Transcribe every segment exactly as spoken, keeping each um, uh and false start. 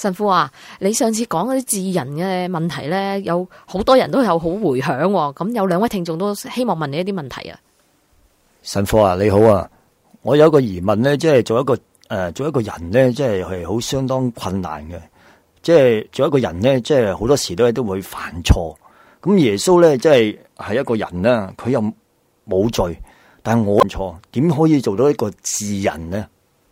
神父啊，你上次講嗰啲智人嘅問題咧，有好多人都有好回響喎。咁有兩位聽眾都希望問你一啲問題啊。 神父啊，你好啊，我有一個疑問咧，即係做一個誒、呃，做一個人咧，即係係好相當困難嘅。即係做一個人咧，即係好多時都都會犯錯。咁耶穌咧，即係係一個人啦，佢又冇罪，但係我犯錯，點可以做到一個智人呢？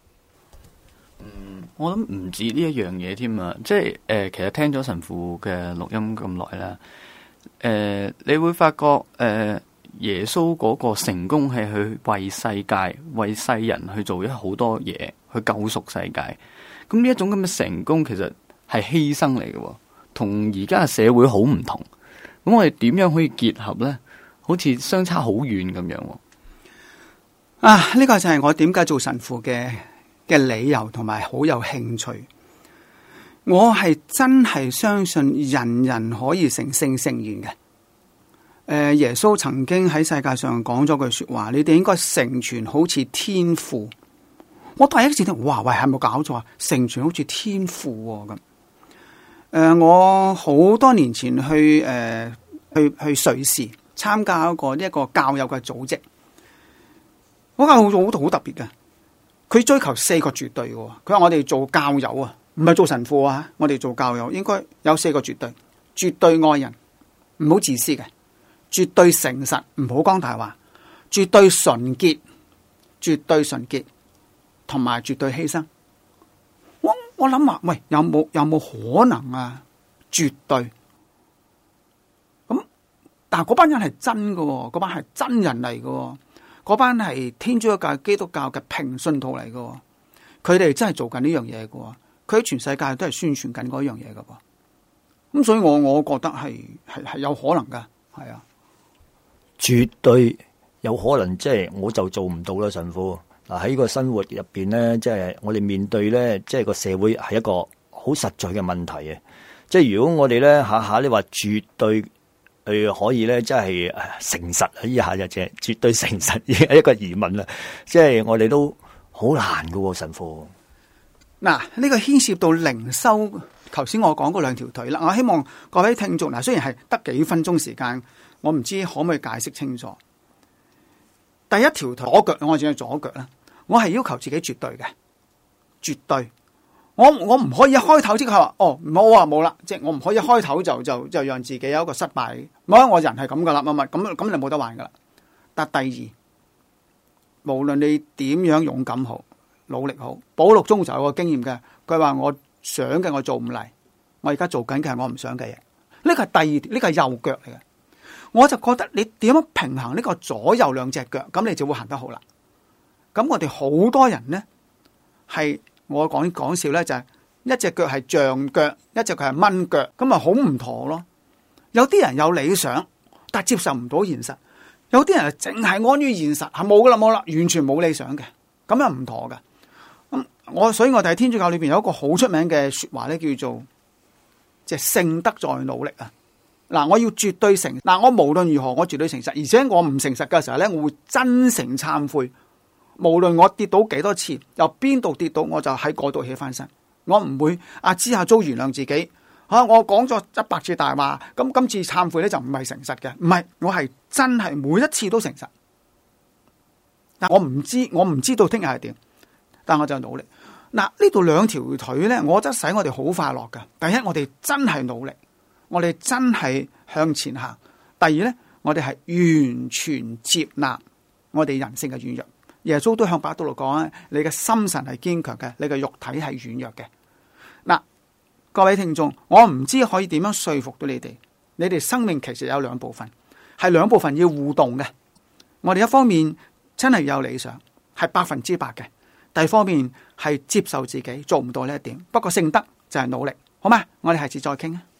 嗯，我諗唔止呢一樣嘢添啊！即係誒、呃，其實聽咗神父嘅錄音咁耐啦，誒、呃，你會發覺誒、呃，耶穌嗰個成功係去為世界、為世人去做咗好多嘢，去救贖世界。咁呢一種咁嘅成功，其實係犧牲嚟嘅，同而家嘅社會好唔同。咁我哋點樣可以結合咧？好似相差好遠咁樣。 啊，呢、這個就係我點解做神父嘅嘅理由，同埋好有興趣。我係真係相信人人可以成聖成賢嘅。誒、呃，耶穌曾經喺世界上講咗句說話，你哋應該成全好似天父。我第一次聽，哇喂，係咪搞錯啊？成全好似天父咁。誒、呃，我好多年前去誒、呃、去去瑞士參加一個呢一個教友嘅組織，嗰個好好好特別嘅。佢追求四個絕對嘅，佢話我哋做教友啊，唔係做神父啊，我哋做教友應該有四個絕對：絕對愛人，唔好自私嘅；絕對誠實，唔好講大話；絕對純潔，絕對純潔，同埋絕對犧牲。我我諗話，喂，有冇有冇可能啊？絕對咁，但係嗰班人係真嘅，嗰班係真人嚟嘅，嗰班係天主教、基督教嘅平信徒嚟嘅，佢哋真係做緊呢樣嘢嘅，佢喺全世界都係宣傳緊嗰樣嘢嘅。咁所以我我覺得係係係有可能嘅，係啊， 絕對有可能，即係我就做唔到啦，神父。嗱，喺個生活入邊咧，即係我哋面對咧，即係個社會係一個好實在嘅問題嘅。即係如果我哋咧下下你話絕對誒可以咧，即係誠實呢下就即係絕對誠實，係一個疑問啦。即係我哋都好難噶，神父。 嗱，呢個牽涉到靈修，頭先我講嗰兩條腿啦。我希望各位聽眾嗱，雖然係得幾分鐘時間，我唔知可唔可以解釋清楚。第一條腿左腳，我只係左腳啦。我係要求自己絕對嘅，絕對。我我唔可以一開頭即係話，哦，唔好啊，冇啦，即係我唔可以一開頭就就就讓自己有一個失敗。冇，我人係咁噶啦，乜乜咁咁你冇得玩噶啦。但第二，無論你點樣勇敢好，努力好，保祿宗就有個經驗嘅，佢話我想嘅我做唔嚟，我而家做緊嘅係我唔想嘅嘢。呢個係第二，呢個係右腳嚟嘅。我就覺得你點樣平衡呢個左右兩隻腳，咁你就會行得好啦。咁我哋好多人呢，係我講講笑呢，就係一隻腳係象腳，一隻腳係蚊腳，咁啊好唔妥咯。有啲人有理想，但接受唔到現實；有啲人淨係安於現實，係冇噶啦冇啦，完全冇理想嘅，咁又唔妥噶。咁我所以我哋喺天主教裏邊有一個好出名嘅說話呢，叫做即係聖德在努力啊。嗱，我要絕對誠實，嗱，我無論如何我絕對誠實，而且我唔誠實嘅時候咧，我會真誠懺悔。無論我跌倒幾多次，由邊度跌倒，我就喺嗰度起翻身。我唔會啊，之下遭原諒自己吓、啊，我講咗一百次大話，咁今次懺悔咧就唔係誠實嘅，唔係，我係真係每一次都誠實。但我唔知，我唔知道聽日係點，但我就努力。嗱，呢度兩條腿咧，我覺得使我哋好快樂噶。第一，我哋真係努力。我哋真係向前行。第二咧，我哋係完全接納我哋人性嘅軟弱。耶穌都向伯多祿講啊，你嘅心神係堅強嘅，你嘅肉體係軟弱嘅。嗱，各位聽眾，我唔知可以點樣說服到你哋。你哋生命其實有兩部分，係兩部分要互動嘅。我哋一方面真係有理想，係百分之百嘅；第二方面係接受自己做唔到呢一點。不過聖德就係努力，好嘛？我哋下次再傾啊。